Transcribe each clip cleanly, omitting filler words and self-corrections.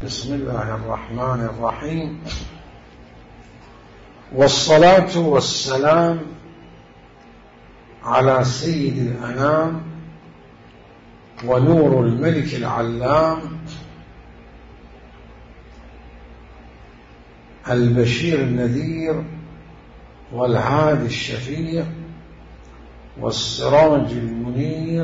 بسم الله الرحمن الرحيم، والصلاة والسلام على سيد الأنام ونور الملك العلام البشير النذير والهادي الشفيع والسراج المنير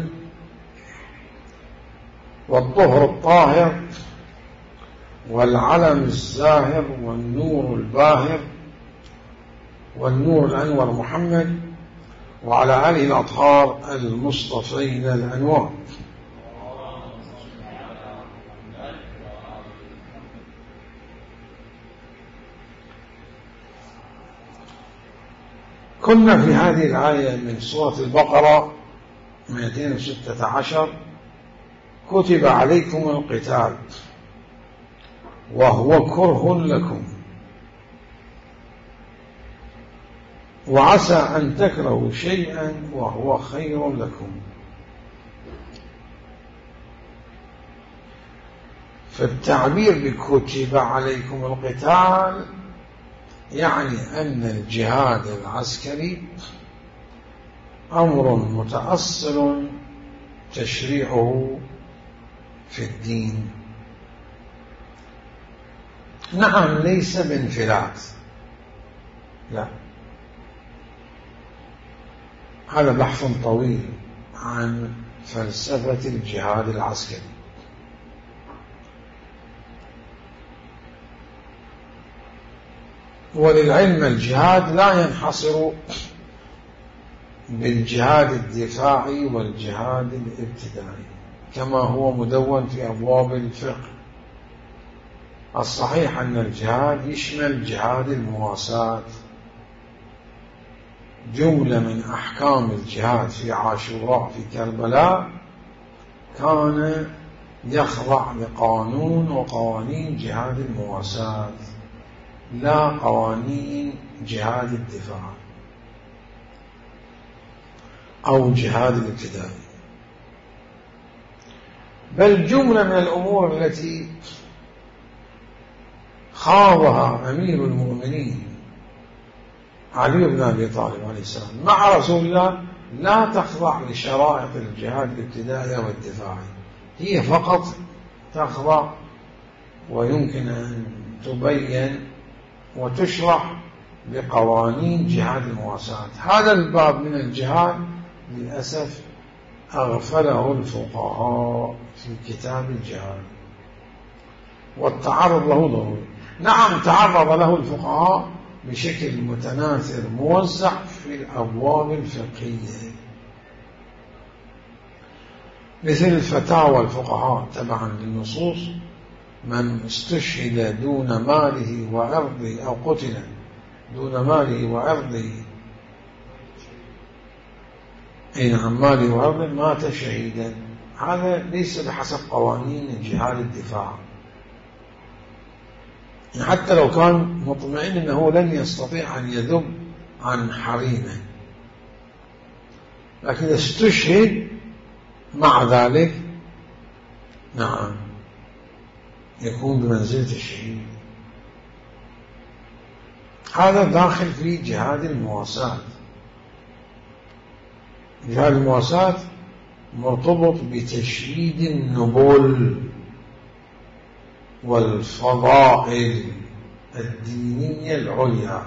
والطهر الطاهر والعلم الزاهر والنور الباهر والنور الأنور محمد وعلى آله الأطهار المصطفين الأنوار. كنا في هذه الآية من سورة البقرة 216: كتب عليكم القتال وهو كره لكم وعسى أن تكرهوا شيئا وهو خير لكم. فالتعبير بكتب عليكم القتال يعني أن الجهاد العسكري أمر متأصل تشريعه في الدين. نعم، ليس بانفلات، لا، هذا بحث طويل عن فلسفة الجهاد العسكري. وللعلم الجهاد لا ينحصر بالجهاد الدفاعي والجهاد الابتدائي كما هو مدون في أبواب الفقه. الصحيح أن الجهاد يشمل جهاد المواساة. جملة من أحكام الجهاد في عاشوراء في كربلاء كان يخضع لقانون وقوانين جهاد المواساة، لا قوانين جهاد الدفاع أو جهاد الابتداء. بل جملة من الأمور التي خاضها أمير المؤمنين علي بن أبي طالب عليه السلام مع رسول الله لا تخضع لشرائط الجهاد الابتدائي والدفاعي، هي فقط تخضع ويمكن أن تبين وتشرح بقوانين جهاد المواساة. هذا الباب من الجهاد للأسف أغفله الفقهاء في كتاب الجهاد، والتعرض له ضروري. نعم، تعرض له الفقهاء بشكل متناثر موزع في الأبواب الفقهية، مثل الفتاوى الفقهاء تبعا للنصوص: من استشهد دون ماله وعرضه أو قتل دون ماله وعرضه عن ماله وعرضه مات شهيدا. هذا ليس بحسب قوانين جهاد الدفاع، حتى لو كان مطمئن أنه لن يستطيع أن يذب عن حريمه، لكن استشهد مع ذلك نعم يكون بمنزلة الشهيد. هذا داخل في جهاد المواساة. جهاد المواساة مرتبط بتشييد النبل والفضائل الدينية العليا.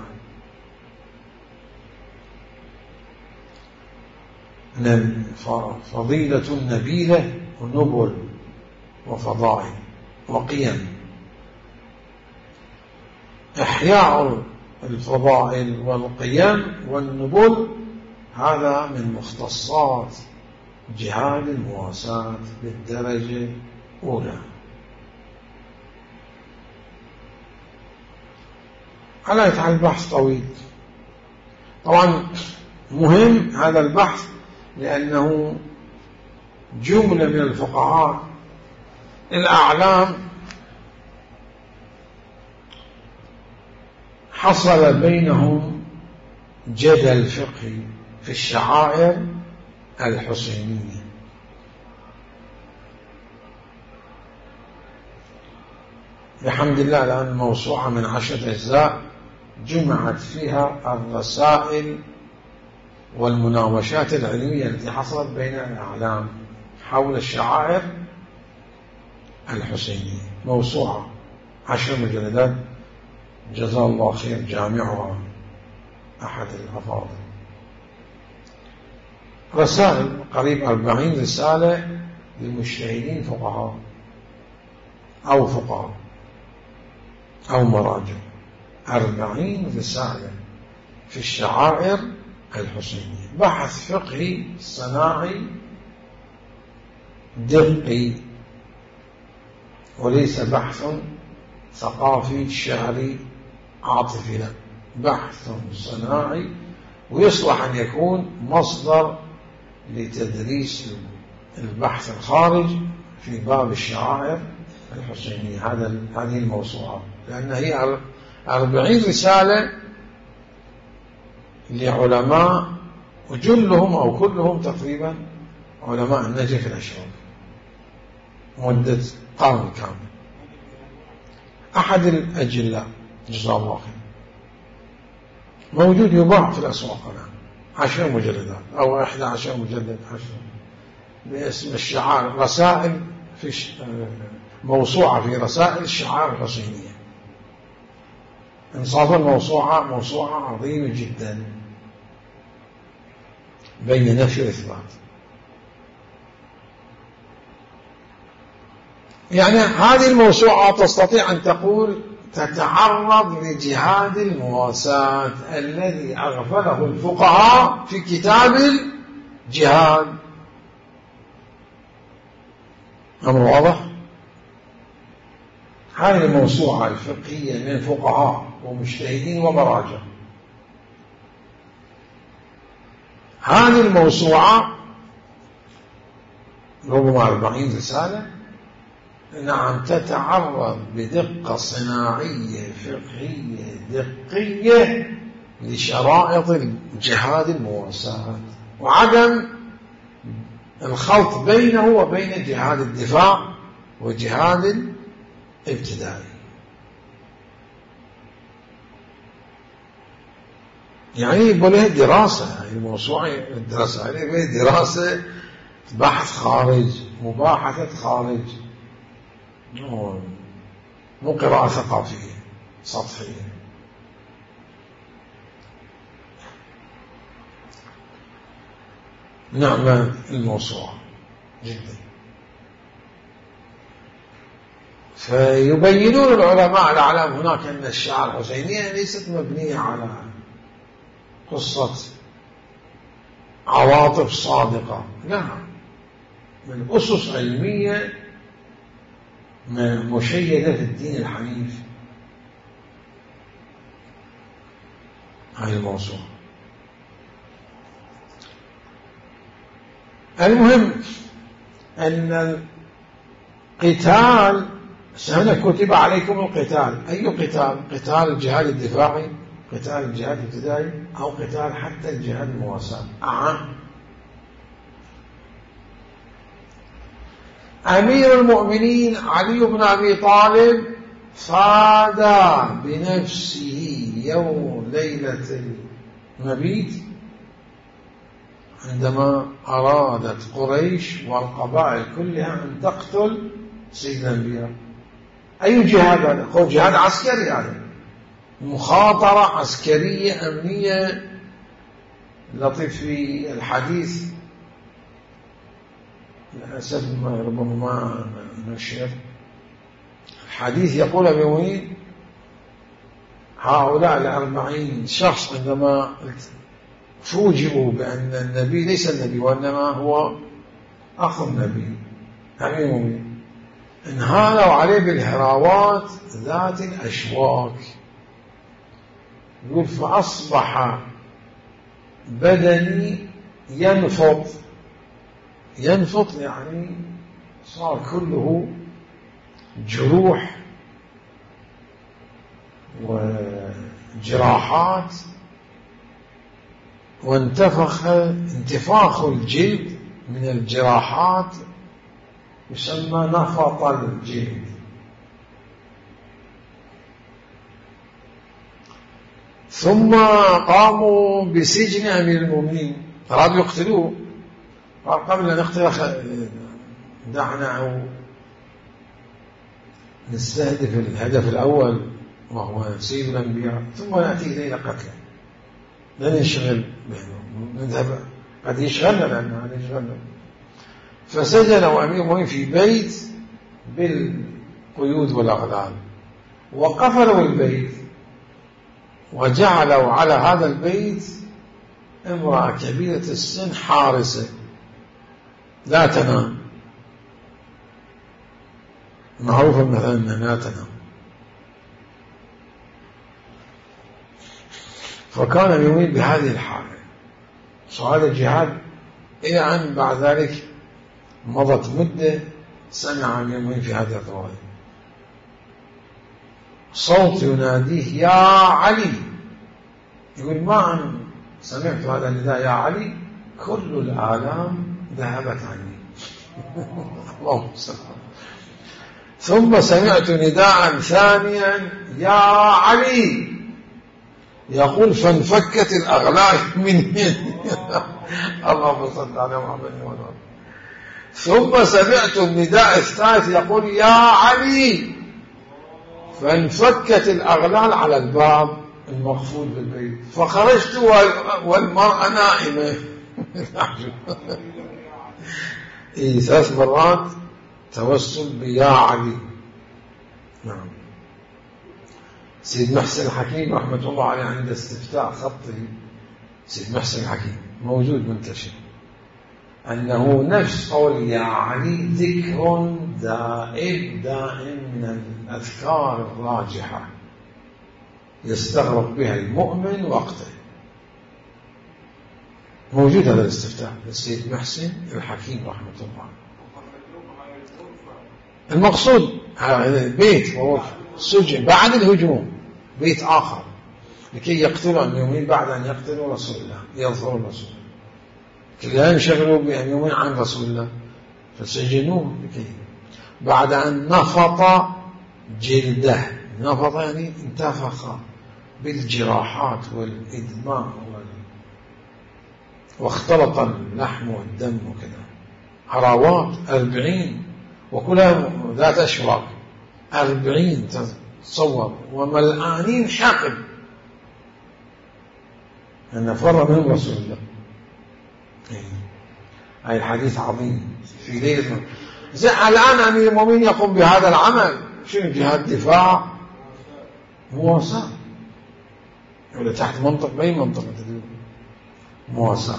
فضيلة نبيلة ونبل وفضائل وقيم. إحياء الفضائل والقيم والنبل هذا من مختصات جهاد المواساة بالدرجة الأولى. على يتعلم البحث طويل طبعا. مهم هذا البحث لأنه جملة من الفقهاء الأعلام حصل بينهم جدل فقهي في الشعائر الحسينية. بحمد الله، لأن الموسوعة من 10 أجزاء جمعت فيها الرسائل والمناوشات العلمية التي حصلت بين الأعلام حول الشعائر الحسينية. موسوعة 10 مجلدات، جزاه الله خير جامعها أحد الأفاضل. رسائل قريب 40 رسالة للمجتهدين فقهاء أو مراجع، 40 رسالة في الشعائر الحسينية، بحث فقهي صناعي دقي، وليس بحث ثقافي شعري عاطفي، لا، بحث صناعي، ويصلح أن يكون مصدر لتدريس البحث الخارج في باب الشعائر الحسينية. هذه الموسوعة، لأن هي 40 رسالة لعلماء، وجلهم أو كلهم تقريبا علماء النجف الأشراف، مدة قرن كامل. أحد الأجلاء جزاه الله خير، موجود يباع في الأسواق الآن، 10 مجلدات أو 11 مجلد، 10 باسم الشعائر، رسائل في موسوعة في رسائل الشعائر الحسينية. إنصافا موسوعة عظيمة جدا بين نفي وإثبات. يعني هذه الموسوعة تستطيع أن تقول تتعرض لجهاد المواساة الذي أغفله الفقهاء في كتاب الجهاد. أمر واضح؟ هذه الموسوعة الفقهية من فقهاء ومجتهدين ومراجع، هذه الموسوعة ربما 40 رسالة، نعم، تتعرض بدقة صناعية فقهية دقية لشرائط الجهاد المواساة، وعدم الخلط بينه وبين جهاد الدفاع وجهاد الابتدائي. يعني يبقى لها دراسة، يعني الموسوعة الدراسة يعني دراسة، بحث خارج، مباحثة خارج، مو قراءة ثقافية سطحية. نعم الموسوعة جدا. فيبينون العلماء الأعلام هناك أن الشعائر الحسينية ليست مبنية على قصة عواطف صادقة، لا، من أسس علمية مشيدة في الدين الحنيف. هذه الموسوعة. المهم أن القتال، هنا كتب عليكم القتال، أي قتال؟ قتال الجهاد الدفاعي، قتال الجهاد الابتدائي، أو قتال حتى الجهاد المواساة. أمير المؤمنين علي بن أبي طالب فادى بنفسه يوم ليلة المبيت عندما أرادت قريش والقبائل كلها أن تقتل سيد الأنبياء. أي جهاد هذا؟ هو جهاد عسكري، هذا مخاطرة عسكرية أمنية. لطيف في الحديث، للأسف ربما ما نشر الحديث، يقول أبي هؤلاء 40 شخص عندما فوجئوا بأن النبي ليس النبي وإنما هو أخو النبي أمير المؤمنين، انهالوا عليه بالهراوات ذات الأشواك. يقول فأصبح بدني ينفط، يعني صار كله جروح وجراحات، انتفاخ الجلد من الجراحات يسمى نفط الجلد. ثم قاموا بسجن أمير المؤمنين، أرادوا يقتلوه، قال قبل أن نقتله دعنا نستهدف الهدف الأول وهو سيد الأنبياء، ثم نأتي إلينا قتله، لا ننشغل به، نذهب قد يشغلنا لأنه هذا يشغلنا. فسجنوا أمير المؤمنين في بيت بالقيود والأغلال، وقفلوا البيت وجعلوا على هذا البيت امرأة كبيرة السن حارسة لا تنام، معروفة مثلا أنها لا تنام. فكان يميل بهذه الحالة صعد الجهاد، إلى أن بعد ذلك مضت مدة سمع يميل في هذه الرواية صوت يناديه يا علي، يقول ما أن سمعت هذا النداء يا علي كل الآلام ذهبت عني. اللهم صل. ثم سمعت نداء ثانيا يا علي، يقول فانفكت الأغلال من يدي. اللهم صل على محمد وعلى آله. ثم سمعت النداء الثالث يقول يا علي، فانفكت الأغلال على الباب المقفول بالبيت، فخرجت والمرأة نائمة. ثلاث مرات توسل بيا علي. نعم. سيد محسن الحكيم رحمة الله عليه عند استفتاء خطه، سيد محسن الحكيم موجود منتشر، أنه نفس قول يا علي ذكر دائم من الأذكار الراجحة يستغرق بها المؤمن وقته. موجود هذا الاستفتاء للسيد محسن الحكيم رحمة الله. المقصود بيت سجن بعد الهجوم، بيت آخر لكي يقتلوا المؤمنين بعد أن يقتلوا رسول الله، يظهروا الرسول، لا ينشغلوا بأن يؤمن عن رسول الله، فسجنوه لكي بعد أن نفط جلده، نفط يعني انتفخ بالجراحات والإدماء واختلط اللحم والدم وكذا، عراوات 40 وكلها ذات أشواك 40 تصور، وملآنين حقد أن فر منهم رسول الله. هاي الحديث عظيم في ليلة الآن أمير المؤمنين يقوم بهذا العمل، شنو جهاد دفاع مواساة، ولا تحت منطق بأي منطقة مواساة.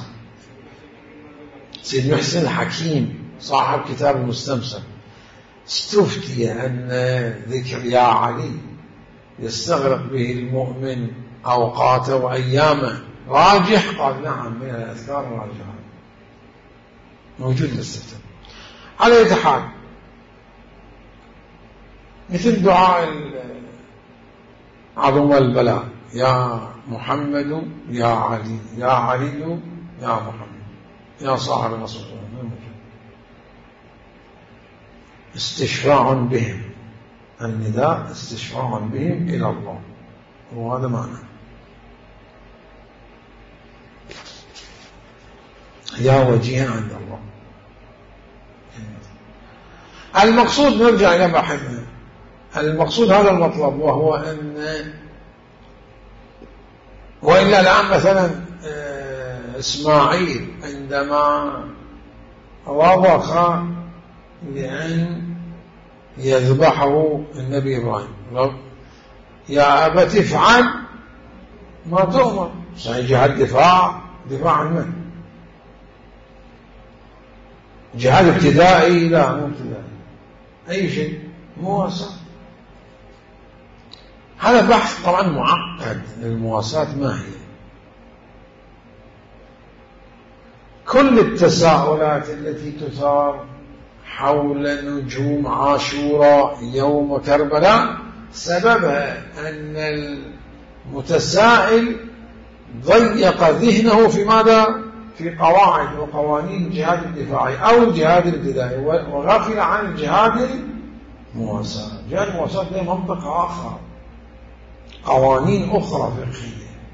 سيد محسن الحكيم صاحب كتاب المستمسك استفتي أن ذكر يا علي يستغرق به المؤمن أوقاته وأيامه راجح، قال نعم من الأذكار الراجحة، موجود الاستفتاء. على أي حال مثل دعاء عظم البلاء يا محمد يا علي يا علي يا محمد يا صاحب الرسول، استشفاع بهم، النداء استشفاع بهم إلى الله، وهذا معنى يا وجيها عند الله. المقصود نرجع إلى بحثنا، المقصود هذا المطلب، وهو أن وإلا الآن مثلا إسماعيل عندما وافق لأن يذبحه النبي إبراهيم، يا أبت افعل ما تؤمر، جهاد دفاع عن من؟ جهاد ابتدائي؟ لا مو ابتدائي، أي شيء مواساة. هذا بحث طبعا معقد، المواساة ما هي؟ كل التساؤلات التي تثار حول نجوم عاشوراء يوم كربلاء سببها أن المتسائل ضيق ذهنه في ماذا؟ في قواعد وقوانين الجهاد الدفاعي أو الجهاد الابتدائي، وغفل عن الجهاد المواساة. جهاد المواساة له منطق آخر، قوانين أخرى فقهية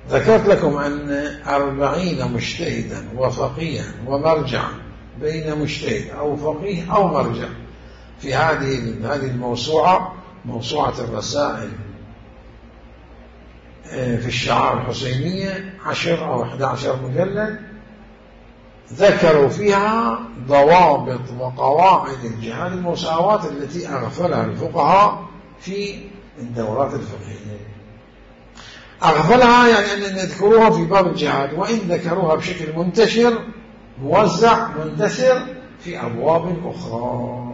ذكرت لكم أن 40 مجتهدا وفقيها ومرجعا بين مجتهد أو فقيه أو مرجع في هذه الموسوعة، موسوعة الرسائل في الشعائر الحسينية 10 أو 11 مجلد، ذكروا فيها ضوابط وقواعد الجهاد المساواة التي أغفلها الفقهاء في الدورات الفقهية. أغفلها يعني أن يذكروها في باب الجهاد، وإن ذكروها بشكل منتشر موزع منتشر في أبواب أخرى.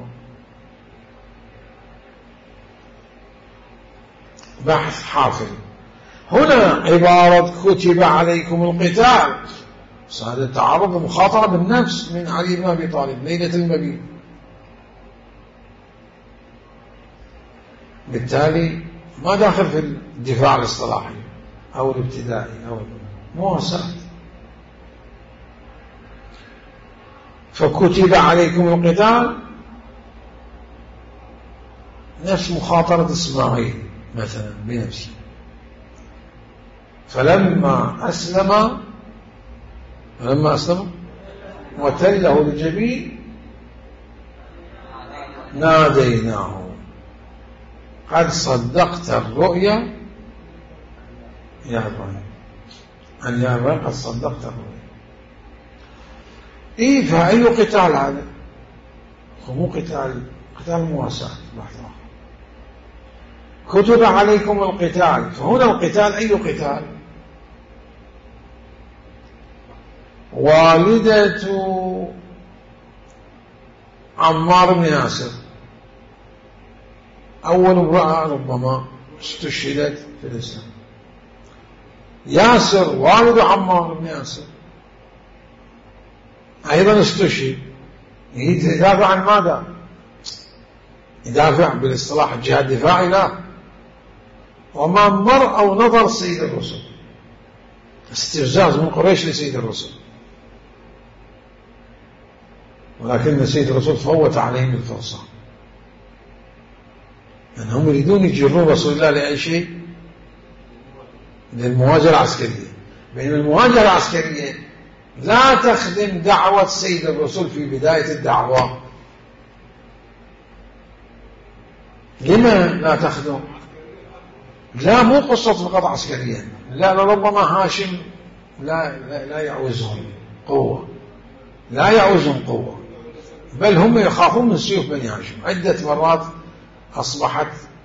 بحث حافل. هنا عبارة كتب عليكم القتال، هذا تعرض لمخاطرة بالنفس من علي بن أبي طالب ليلة المبيت، بالتالي ما داخل في الدفاع الاصطلاحي أو الابتدائي أو مواساة. فكتب عليكم القتال نفس مخاطرة إسماعيل مثلا بنفسه، فلما أسلم وتله للجبين ناديناه قد صدقت الرؤيا يا إبراهيم، أن يا إبراهيم قد صدقت الرؤيا. إيه فأي قتال هذا؟ مو قتال مواساة لحظة. كتب عليكم القتال، فهنا القتال أي قتال؟ والدة عمار بن ياسر أول امرأة ربما استشهدت في الإسلام. ياسر والد عمار بن ياسر أيضا استشهد. يدافع عن ماذا؟ يدافع بالاصطلاح الجهاد دفاعي؟ لا، وما مر أو نظر سيد الرسل، استفزاز من قريش لسيد الرسل، ولكن سيد الرسول فوت عليهم الفرصة، لأنهم يريدون يجرون رسول الله لأي شيء، للمواجهة العسكرية. بينما المواجهة العسكرية لا تخدم دعوة سيد الرسول في بداية الدعوة. لما لا تخدم؟ لا، مو قصة فقط عسكريا، لا، لربما هاشم لا يعوزهم قوة، لا يعوزهم قوة، بل هم يخافون من سيوف بني هاشم. عدة مرات أصبحت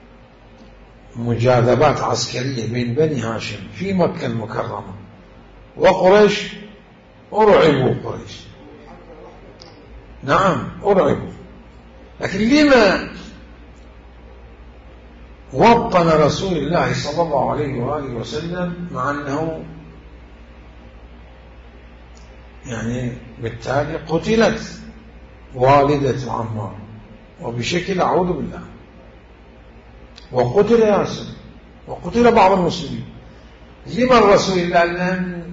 مجاذبات عسكرية بين بني هاشم في مكة المكرمة وقريش، أرعبوا قريش، نعم أرعبوا. لكن لما وطن رسول الله صلى الله عليه وآله وسلم، مع أنه يعني بالتالي قتلت والدة عمار وبشكل أعوذ بالله، وقتل ياسر وقتل بعض المسلمين، لما الرسول الله لم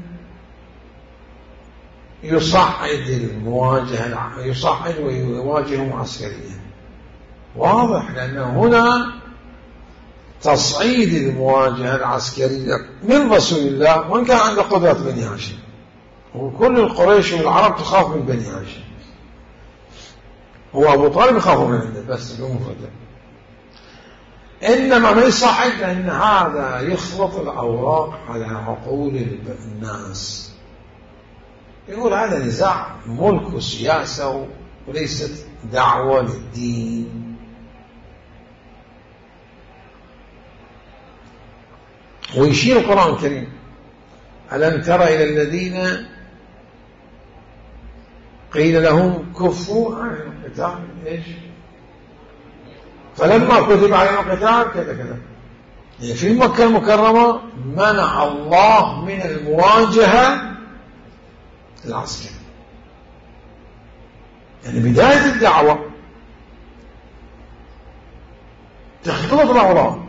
يصعد المواجهة، يصعد ويواجههم عسكريا؟ واضح، لأنه هنا تصعيد المواجهة العسكرية من رسول الله، وإن كان عنده قدرة بني هاشم، وكل القريش والعرب تخاف من بني هاشم، هو أبو طالب يخافوا من عنده بس بمفردة، إنما ما يصعد لأن هذا يخلط الأوراق على عقول الناس. يقول هذا نزاع ملك وسياسة وليست دعوة للدين. ويشير القرآن الكريم: ألم تر إلى الذين قيل لهم كفوا عن القتال، إيش؟ فلما كتب عليهم القتال كذا كذا. يعني في مكة المكرمة منع الله من المواجهة العسكرية، يعني بداية الدعوة تختلط الأوراق،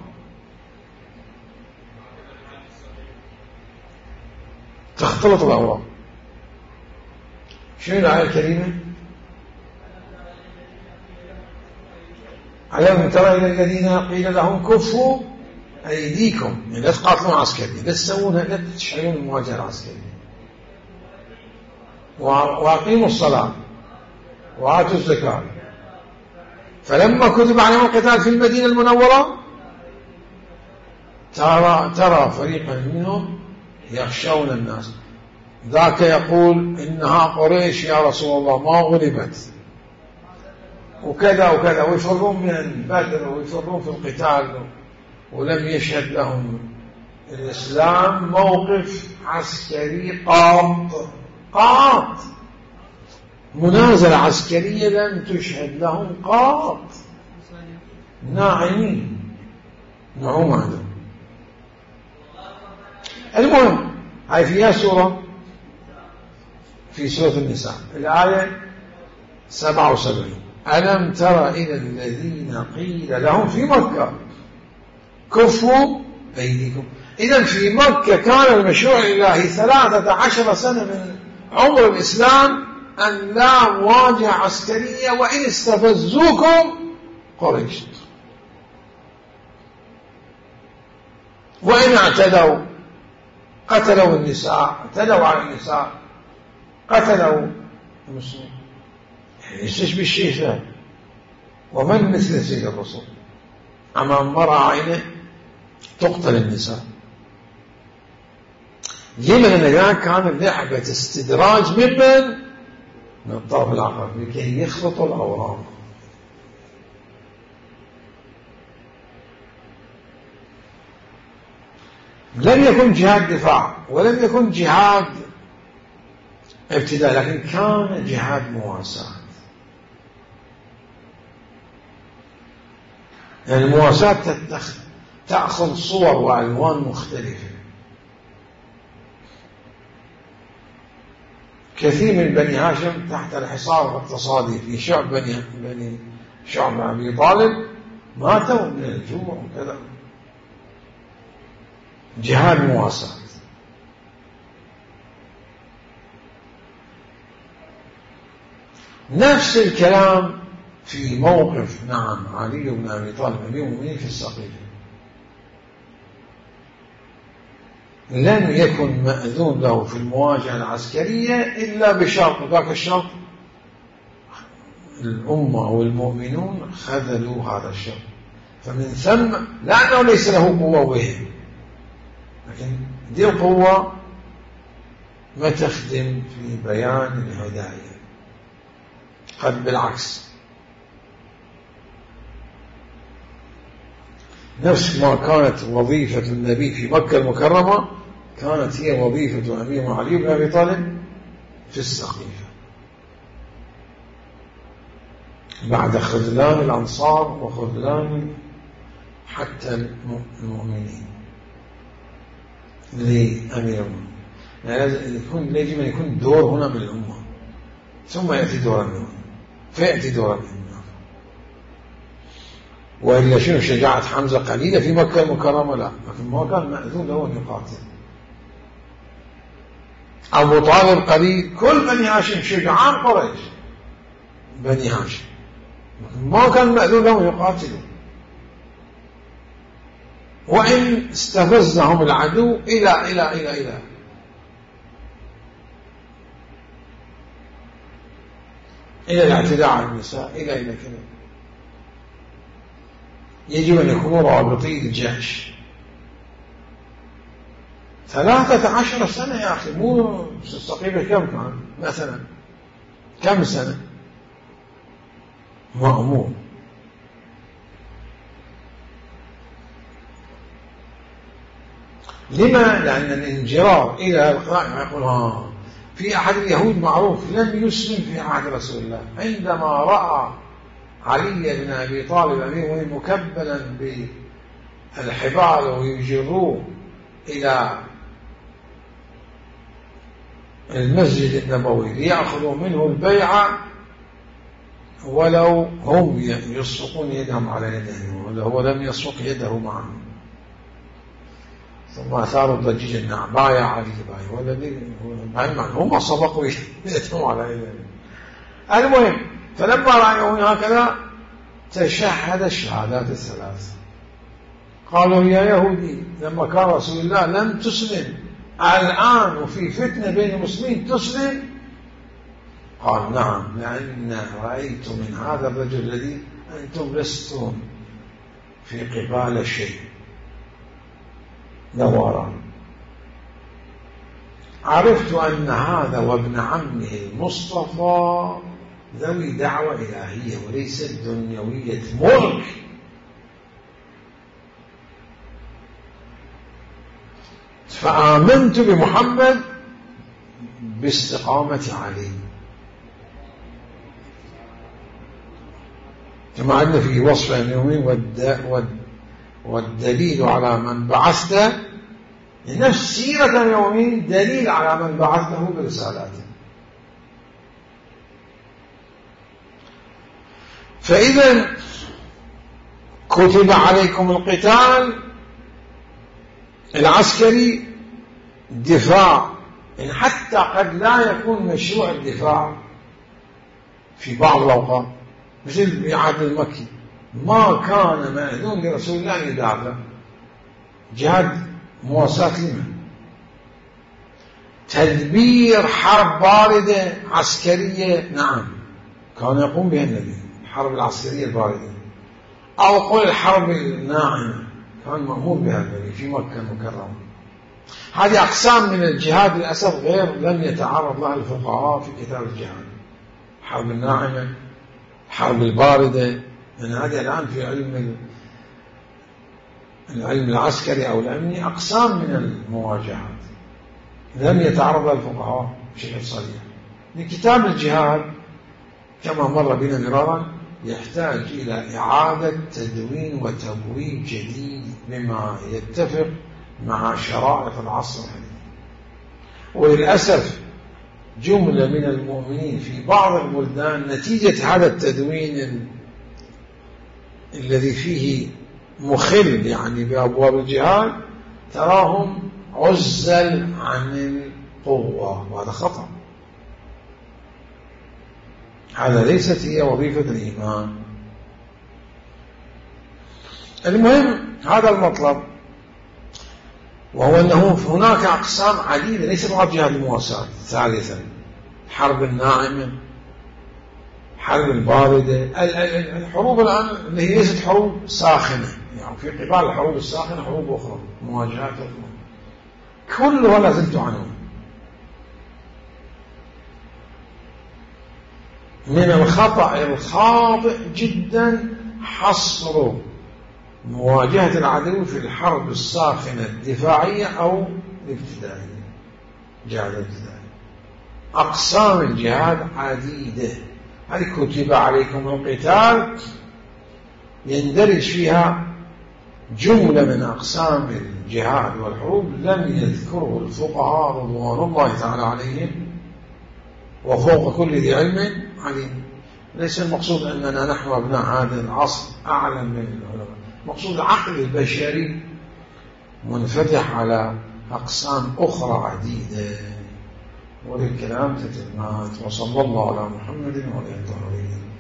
تختلط الأوراق. شنو الآية الكريمة؟ ألم تر إلى الذين قيل لهم كفوا أيديكم، يعني لا تقاتلون عسكريا، لا تسوونها، لا تشعلون المواجهة العسكرية، وأقيموا الصلاة وآتوا الزكاة. فلما كتب عليهم القتال في المدينة المنورة ترى فريقا منهم يخشون الناس، ذاك يقول إنها قريش يا رسول الله ما غلبت وكذا وكذا، ويفرون من بدر ويفرون في القتال، ولم يشهد لهم الإسلام موقف عسكري قاط، منازلة عسكرية لم تشهد لهم قاط، ناعمين نعوم عنهم. المهم هاي فيها سورة، في سورة النساء الآية 77: ألم تر إلى الذين قيل لهم في مكة كفوا أيديكم. إذن في مكة كان المشروع الإلهي 13 سنة من عمر الإسلام أن لا مواجهة عسكرية، وإن استفزوكم قريش، وإن اعتدوا قتلوا النساء، اعتدوا على النساء، قتلوا المسلمين. يستشبه الشيء ذا، ومن مثل سيد الرسول أمام مرأة عينه تقتل النساء. لمن هناك كان لعبة استدراج من الطرف الآخر لكي يخلطوا الأوراق. لم يكن جهاد دفاع ولم يكن جهاد ابتداء، لكن كان جهاد مواساة. يعني المواساة تأخذ صور وألوان مختلفة. كثير من بني هاشم تحت الحصار الاقتصادي في شعب بني شعب أبي طالب ماتوا من الجوع وكذا. جهاد مواساة. نفس الكلام في موقف علي بن أبي طالب أمير المؤمنين في السقيفة. لم يكن مأذون له في المواجهة العسكرية إلا بشرط، ذاك الشرط الأمة والمؤمنون خذلوا هذا الشرط، فمن ثم لأنه ليس له قوة وهم، لكن دي القوة ما تخدم في بيان الهداية، قد بالعكس. نفس ما كانت وظيفة النبي في مكة المكرمة كانت هي وظيفة أمير علي بن أبي طالب في السقيفة بعد خذلان الأنصار وخذلان حتى المؤمنين لأمير المؤمنين. يجب أن يكون دور هنا من الأمة، ثم يأتي دور النبي، فيأتي دور النبي. وإلا شنو شجاعة حمزة قليلة في مكة المكرمة؟ لا، لكن ما كان مأذون له أن يقاتل. أبو طالب قليل، كل بني هاشم شجعان قريش بني هاشم، لكن ما كان مأذون له أن يقاتلوا، وإن استفزهم العدو إلى إلى إلى إلى إلى الاعتداء على النساء، إلى كذا. يجب أن يكونوا رابطي الجيش. 13 سنة يا أخي، مو السقيفة كم كان مثلا، كم سنة مأمور. لما؟ لأن الانجرار إلى القائمة يقول في أحد اليهود معروف لم يسلم في عهد رسول الله، عندما رأى علي بن أبي طالب أميره مكبلا بالحبال ويجروه إلى المسجد النبوي ليأخذوا منه البيعة ولو هم يصفقون يدهم على يده، وهو لم يصفق يده معهم، ثم أثاروا الضجيج النعم بايع علي بايع، والذي هم صفقوا يدهم على يده. المهم فلما رأيوا هكذا تشهد الشهادات الثلاث، قالوا يا يهودي لما كان رسول الله لم تسلم، الآن وفي فتنة بين المسلمين تسلم؟ قال نعم، لأن رأيت من هذا الرجل الذي أنتم لستم في قبال شيء نوارا، عرفت أن هذا وابن عمه المصطفى ذوي دعوة إلهية وليست دنيوية ملك. فآمنت بمحمد باستقامة علي، كما أن في وصف اليومين والدليل على من بعثته، نفس سيرة اليومين دليل على من بعثته برسالاته. فإذا كتب عليكم القتال العسكري دفاع، يعني حتى قد لا يكون مشروع الدفاع في بعض الأوقات، مثل العهد المكي ما كان مأذون لرسول الله أن يدافع، جهاد مواساة لمن؟ تدبير حرب باردة عسكرية، نعم كان يقوم بها النبي، الحرب العسكرية الباردة، أو قل الحرب الناعمة كان مأمور بها النبي في مكة المكرمة. هذه أقسام من الجهاد للأسف غير لم يتعرض لها الفقهاء في كتاب الجهاد، الحرب الناعمة، الحرب الباردة، يعني هذه الآن في العلم العسكري أو الأمني أقسام من المواجهات لم يتعرض لها الفقهاء بشكل صريح. لكتاب الجهاد كما مر بنا مرارا يحتاج إلى إعادة تدوين وتبويب جديد بما يتفق مع شرائع العصر الحديث. وللأسف جملة من المؤمنين في بعض البلدان نتيجة هذا التدوين الذي فيه مخل يعني بأبواب الجهاد تراهم عزل عن القوة، وهذا خطأ. هذا ليست هي وظيفة الإيمان. المهم هذا المطلب، وهو أنه هناك أقسام عديدة ليس فقط جهاد المواساة. ثالثا الحرب الناعمة، الحرب الباردة، الحروب الآن اللي هي ليست حروب ساخنة، يعني في قبال الحروب الساخنة حروب أخرى، مواجهات أخرى، كلها لازلت عنهم. من الخطأ الخاطئ جدا حصر مواجهة العدو في الحرب الساخنة الدفاعية أو الابتدائية، جهاد الابتدائي. أقسام الجهاد عديدة، هذه كتب عليكم القتال يندرج فيها جملة من أقسام الجهاد والحروب لم يذكره الفقهاء رضوان الله تعالى عليهم، وفوق كل ذي علم عليم. ليس المقصود أننا نحن أبناء هذا العصر أعلم من العلماء، مقصود العقل البشري منفتح على أقسام أخرى عديدة، وللكلام تتمات. وصلى الله على محمد وعلى آله.